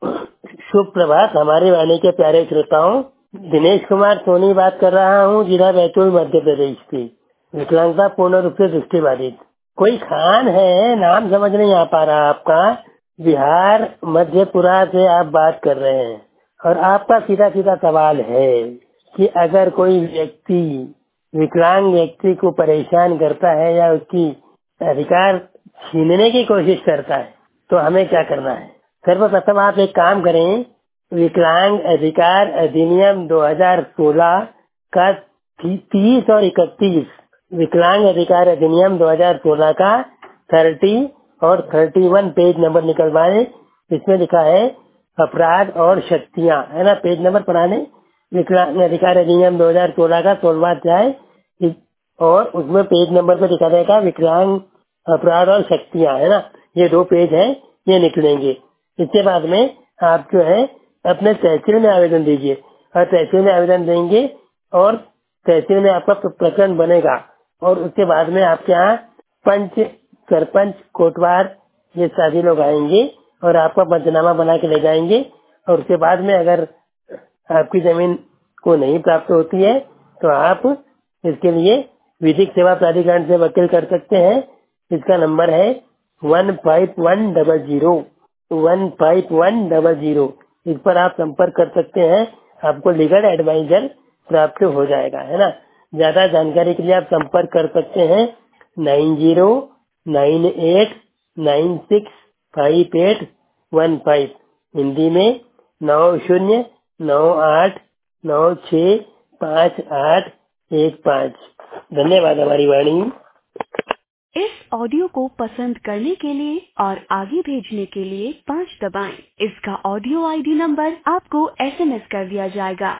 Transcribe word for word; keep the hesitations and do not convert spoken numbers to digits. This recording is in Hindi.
शुभ प्रभात हमारे वाणी के प्यारे श्रोताओं। दिनेश कुमार सोनी बात कर रहा हूँ, जिला बैतूल मध्य प्रदेश से। विकलांगता पूर्ण रूप से दृष्टिबाधित। कोई खान है, नाम समझ नहीं आ पा रहा आपका। बिहार मध्यपुरा से आप बात कर रहे हैं और आपका सीधा सीधा सवाल है कि अगर कोई व्यक्ति विकलांग व्यक्ति को परेशान करता है या उसकी अधिकार छीनने की कोशिश करता है तो हमें क्या करना है। सर्वप्रथम आप एक काम करें, विकलांग अधिकार अधिनियम दो हज़ार सोलह का तीस और इकतीस, विकलांग अधिकार अधिनियम दो हज़ार सोलह का तीस और इकतीस पेज नंबर निकलवाए। इसमें लिखा है अपराध और शक्तियाँ, है ना। पेज नंबर पढ़ाने, विकलांग अधिकार अधिनियम दो हज़ार सोलह का सोलहवां अध्याय, और उसमें पेज नंबर पे लिखा रहेगा विकलांग अपराध और शक्तियाँ, है ना। ये दो पेज है, ये निकलेंगे। इसके बाद में आप जो है अपने तहसील में आवेदन दीजिए और तहसील में आवेदन देंगे और तहसील में आपका प्रकरण बनेगा और उसके बाद में आपके यहाँ पंच, सरपंच, कोटवार ये सभी लोग आएंगे और आपका पंचनामा बना के ले जाएंगे। और उसके बाद में अगर आपकी जमीन को नहीं प्राप्त होती है तो आप इसके लिए विधिक सेवा प्राधिकरण से वकील कर सकते हैं। इसका नंबर है one five one double zero one five one double zero. इस पर आप संपर्क कर सकते हैं, आपको लीगल एडवाइजर प्राप्त हो जाएगा, है ना। ज्यादा जानकारी के लिए आप संपर्क कर सकते हैं nine zero nine eight nine six five eight one five. Hindi में नौ शून्य नौ आठ नौ छः पाँच आठ एक पाँच। धन्यवाद हमारी वाणी। इस ऑडियो को पसंद करने के लिए और आगे भेजने के लिए पाँच दबाएं। इसका ऑडियो आईडी नंबर आपको एसएमएस कर दिया जाएगा।